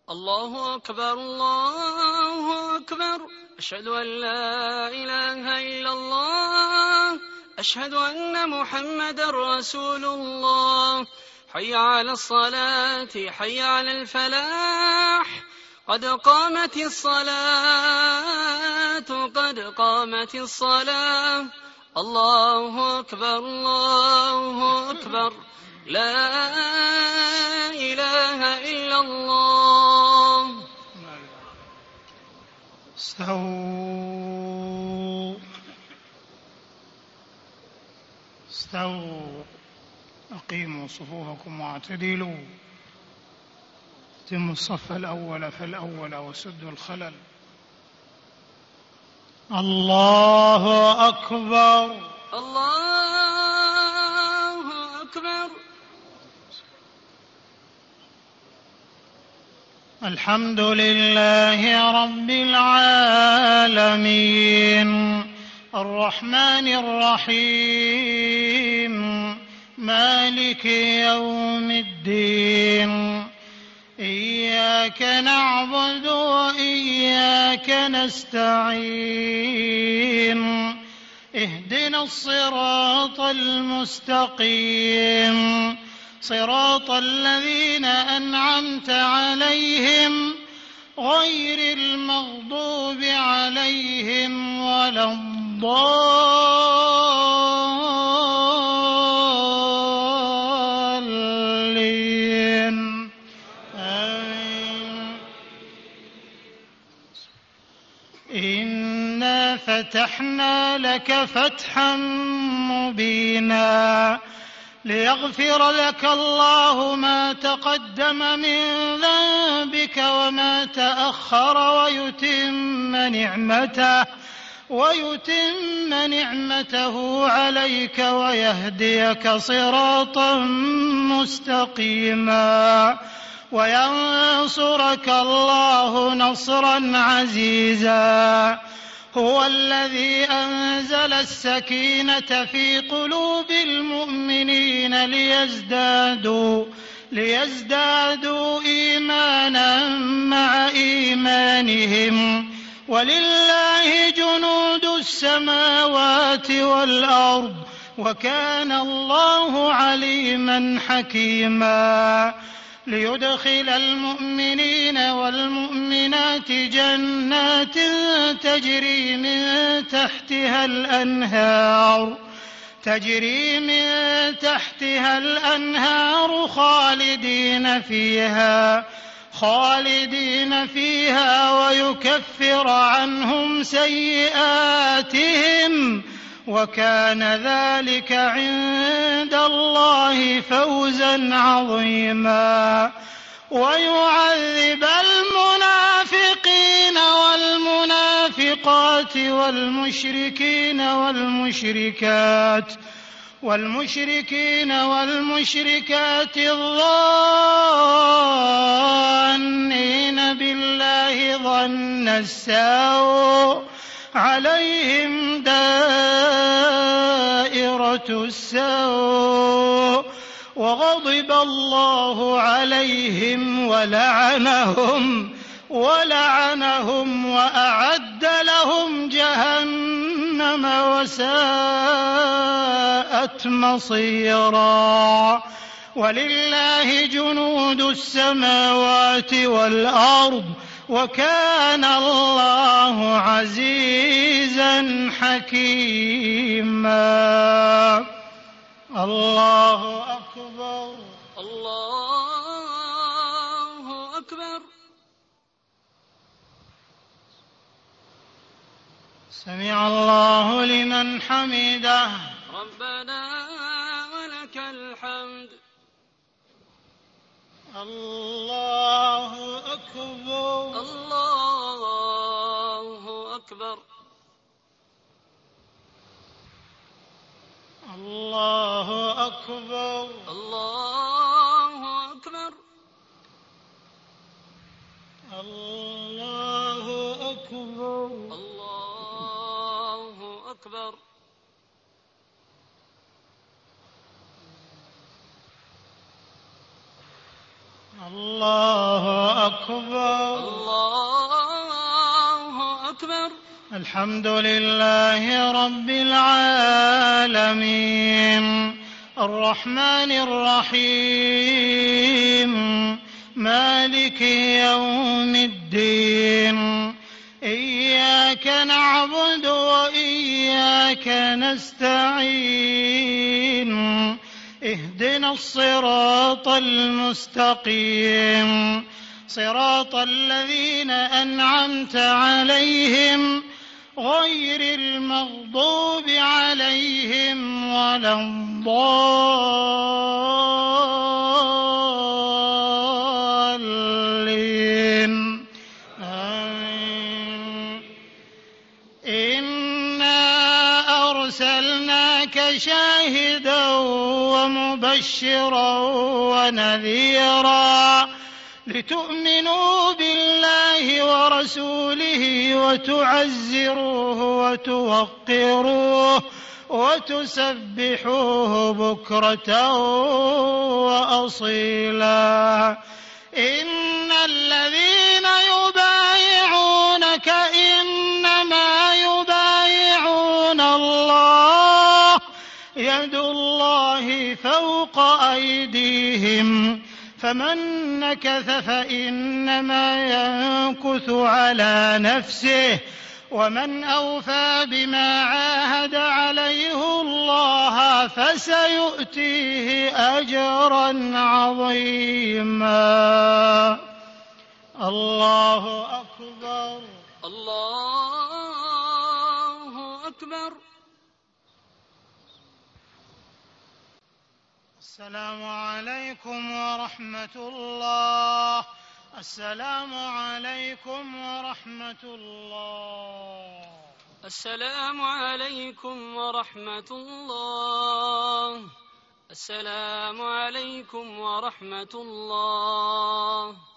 الله أكبر الله أكبر. أشهد أن لا إله إلا الله. أشهد أن محمدا رسول الله. حي على الصلاة حي على الفلاح. قد قامت الصلاة قد قامت الصلاة. الله أكبر الله أكبر. لا إله إلا الله. استووا أقيموا صفوفكم واعتدلوا. اتموا الصف الأول فالأول وسدوا الخلل. الله أكبر الله أكبر. الحمد لله رب العالمين الرحمن الرحيم مالك يوم الدين. إياك نعبد وإياك نستعين. اهدنا الصراط المستقيم صراط الذين أنعمت عليهم غير المغضوب عليهم ولا الضالين. آمين. إنا فتحنا لك فتحا مبينا ليغفر لك الله ما تقدم من ذنبك وما تأخر ويتم نعمته عليك ويهديك صراطا مستقيما وينصرك الله نصرا عزيزا. هو الذي أنزل السكينة في قلوب المؤمنين ليزدادوا إيمانا مع إيمانهم ولله جنود السماوات والأرض وكان الله عليما حكيما. ليدخل المؤمنين والمؤمنات جنات تجري من تحتها الأنهار خالدين فيها ويكفر عنهم سيئاتهم وكان ذلك عند الله فوزا عظيما. ويعذب المنافقين والمنافقات والمشركات الظانين بالله ظن السوء عليهم دائرة السوء وغضب الله عليهم ولعنهم وأعد لهم جهنم وساءت مصيرا. ولله جنود السماوات والأرض وكان الله عزيزا حكيما. الله أكبر الله أكبر. سمع الله لمن حمده. ربنا ولك الحمد. الله أكبر الله أكبر. الله أكبر الله أكبر. الله أكبر الله أكبر. الله أكبر. الله أكبر. الحمد لله رب العالمين الرحمن الرحيم مالك يوم الدين إياك نعبد وإياك نستعين اهدنا الصراط المستقيم صراط الذين أنعمت عليهم غير المغضوب عليهم ولا الضالين آمين. إنا أرسلناك شاهدا ومبشرا ونذيرا لتؤمنوا بالله ورسوله وتعزروه وتوقروه وتسبحوه بكرة وأصيلا. إن الذين يبايعونك إنما يبايعون الله يد الله فوق أيديهم فمن نكث فإنما ينكث على نفسه ومن أوفى بما عاهد عليه الله فسيؤتيه أجرا عظيما. الله أكبر. الله أكبر. السلام عليكم ورحمة الله. السلام عليكم ورحمة الله. السلام عليكم ورحمة الله. السلام عليكم ورحمة الله.